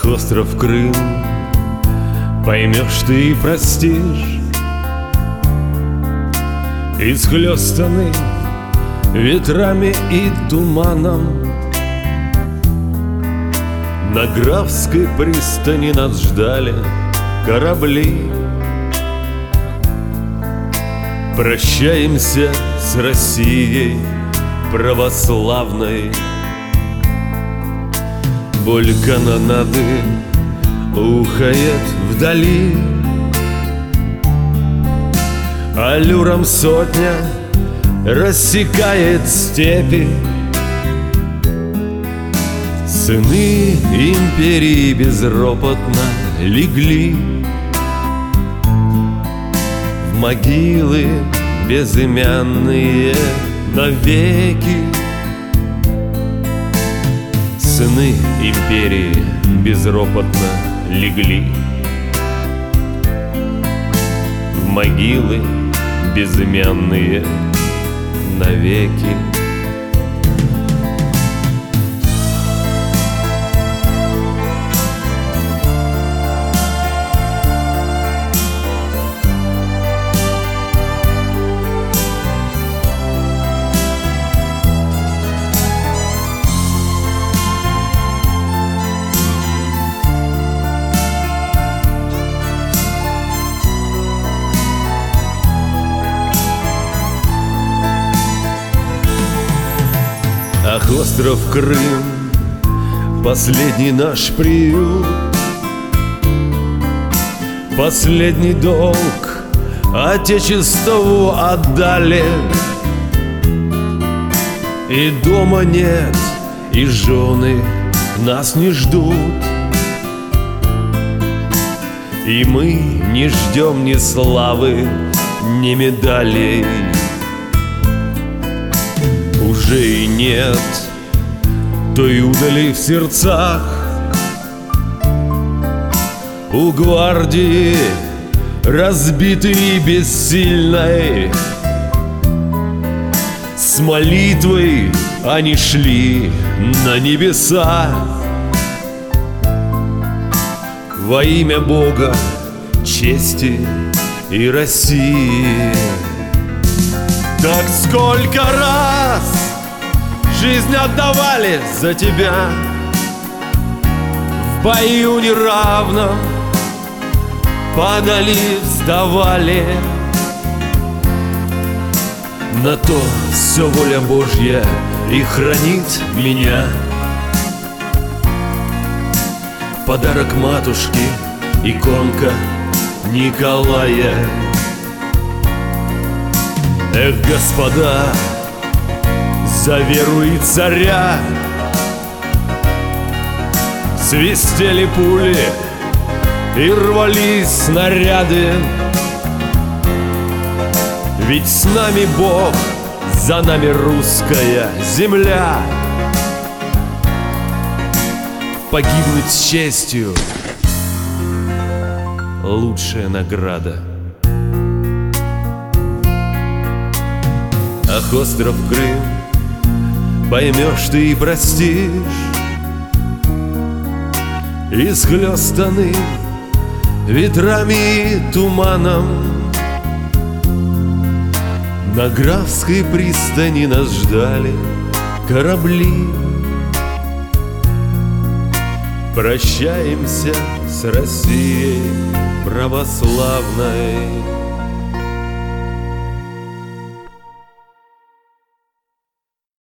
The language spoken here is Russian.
остров Крым поймешь ты и простишь, исхлёстанный ветрами и туманом. На Графской пристани нас ждали корабли. Прощаемся с Россией православной. Боль канонады ухает вдали, аллюром сотня рассекает степи. Сыны империи безропотно легли в могилы безымянные навеки. Сыны империи безропотно легли в могилы безымянные навеки. Ах, остров Крым, последний наш приют, последний долг Отечеству отдали. И дома нет, и жены нас не ждут, и мы не ждем ни славы, ни медалей. Уже и нет той удали в сердцах у гвардии разбитой и бессильной. С молитвой они шли на небеса во имя Бога, чести и России. Так сколько раз жизнь отдавали за тебя в бою неравном, падали, вставали. На то все воля Божья и хранит меня. Подарок матушки, иконка Николая. Эх, господа, за веру и царя свистели пули и рвались снаряды. Ведь с нами Бог, за нами русская земля. Погибнуть с честью — лучшая награда. Ах, остров Крым, поймешь ты и простишь, исхлёстанный ветрами и туманом. На Графской пристани нас ждали корабли. Прощаемся с Россией православной.